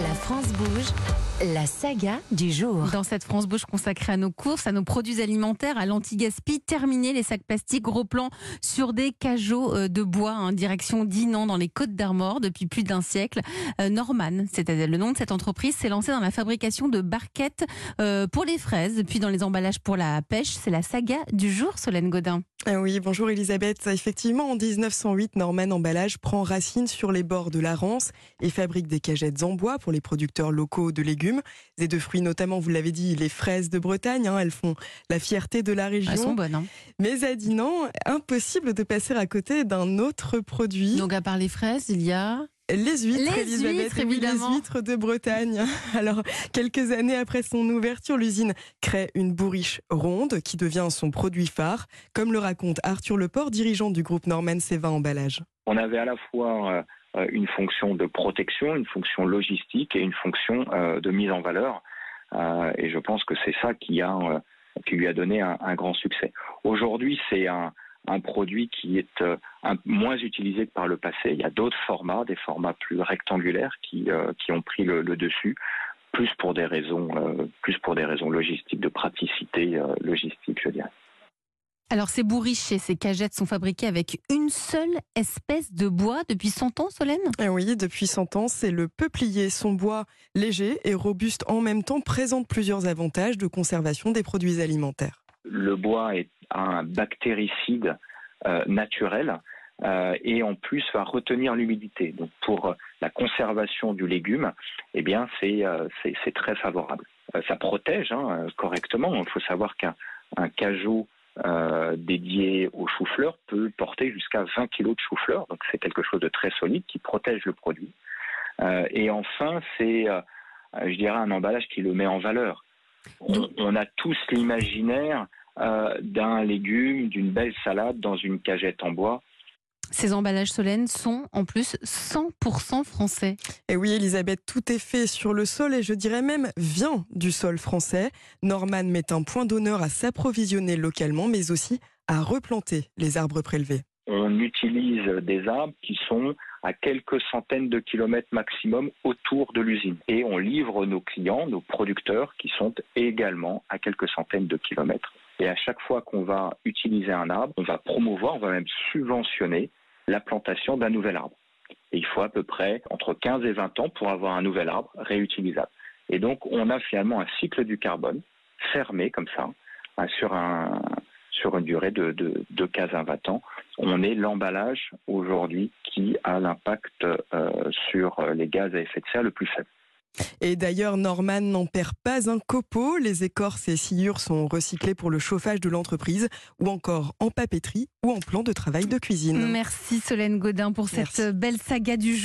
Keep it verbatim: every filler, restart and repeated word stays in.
La France bouge, la saga du jour. Dans cette France bouge consacrée à nos courses, à nos produits alimentaires, à l'anti-gaspi, terminer les sacs plastiques, gros plan sur des cajots de bois, hein, direction Dinan dans les Côtes d'Armor depuis plus d'un siècle. Euh, Norman, c'est-à-dire le nom de cette entreprise, s'est lancé dans la fabrication de barquettes euh, pour les fraises, puis dans les emballages pour la pêche. C'est la saga du jour, Solène Godin. Ah oui, bonjour Elisabeth. Effectivement, en dix-neuf cent huit, Norman Emballage prend racine sur les bords de la Rance et fabrique des cagettes en bois pour les producteurs locaux de légumes et de fruits, notamment, vous l'avez dit, les fraises de Bretagne. Hein, elles font la fierté de la région. Elles sont bonnes. Hein. Mais à Dinan, impossible de passer à côté d'un autre produit. Donc à part les fraises, il y a... Les huîtres, les Elisabeth, huîtres, oui, évidemment. les huîtres de Bretagne. Alors, quelques années après son ouverture, l'usine crée une bourriche ronde qui devient son produit phare, comme le raconte Arthur Leport, dirigeant du groupe Norman Cévin Emballage. On avait à la fois euh, une fonction de protection, une fonction logistique et une fonction euh, de mise en valeur. Euh, et je pense que c'est ça qui, a, euh, qui lui a donné un, un grand succès. Aujourd'hui, c'est un... un produit qui est euh, un, moins utilisé que par le passé. Il y a d'autres formats, des formats plus rectangulaires qui, euh, qui ont pris le, le dessus, plus pour des raisons, euh, plus pour des raisons logistiques, de praticité euh, logistique, je dirais. Alors ces bourriches et ces cagettes sont fabriquées avec une seule espèce de bois depuis cent ans, Solène ? Eh oui, depuis cent ans, c'est le peuplier. Son bois léger et robuste en même temps présente plusieurs avantages de conservation des produits alimentaires. Le bois est un bactéricide euh, naturel euh, et en plus va retenir l'humidité. Donc pour la conservation du légume, eh bien c'est euh, c'est, c'est très favorable. Euh, ça protège hein, correctement. Il faut savoir qu'un un cajot euh, dédié au chou-fleur peut porter jusqu'à vingt kilos de chou-fleur. Donc c'est quelque chose de très solide qui protège le produit. Euh, et enfin, c'est, euh, je dirais, un emballage qui le met en valeur. On, on a tous l'imaginaire euh, d'un légume, d'une belle salade dans une cagette en bois. Ces emballages, Solène, sont en plus cent pour cent français. Et oui, Elisabeth, tout est fait sur le sol et je dirais même vient du sol français. Norman met un point d'honneur à s'approvisionner localement, mais aussi à replanter les arbres prélevés. On utilise des arbres qui sont à quelques centaines de kilomètres maximum autour de l'usine. Et on livre nos clients, nos producteurs, qui sont également à quelques centaines de kilomètres. Et à chaque fois qu'on va utiliser un arbre, on va promouvoir, on va même subventionner la plantation d'un nouvel arbre. Et il faut à peu près entre quinze et vingt ans pour avoir un nouvel arbre réutilisable. Et donc on a finalement un cycle du carbone fermé comme ça, sur un... sur une durée de, de, de quinze à vingt ans. On est l'emballage aujourd'hui qui a l'impact euh, sur les gaz à effet de serre le plus faible. Et d'ailleurs, Norman n'en perd pas un copeau. Les écorces et sciures sont recyclées pour le chauffage de l'entreprise ou encore en papeterie ou en plan de travail de cuisine. Merci Solène Godin pour Merci. cette belle saga du jour.